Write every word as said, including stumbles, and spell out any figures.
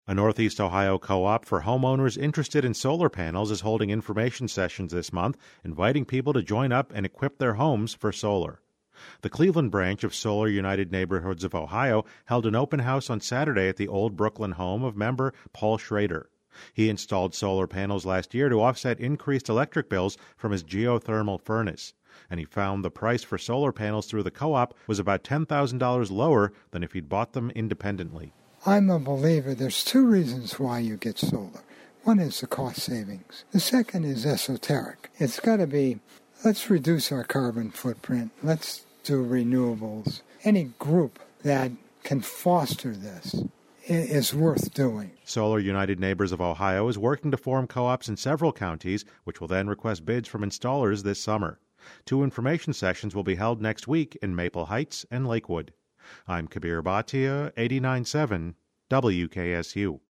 A Northeast Ohio co-op for homeowners interested in solar panels is holding information sessions this month, inviting people to join up and equip their homes for solar. The Cleveland branch of Solar United Neighborhoods of Ohio held an open house on Saturday at the Old Brooklyn home of member Paul Schrader. He installed solar panels last year to offset increased electric bills from his geothermal furnace, and he found the price for solar panels through the co-op was about ten thousand dollars lower than if he'd bought them independently. I'm a believer there's two reasons why you get solar. One is the cost savings. The second is esoteric. It's got to be, let's reduce our carbon footprint. Let's do renewables. Any group that can foster this is worth doing. Solar United Neighbors of Ohio is working to form co-ops in several counties, which will then request bids from installers this summer. Two information sessions will be held next week in Maple Heights and Lakewood. I'm Kabir Bhatia, eighty-nine point seven W K S U.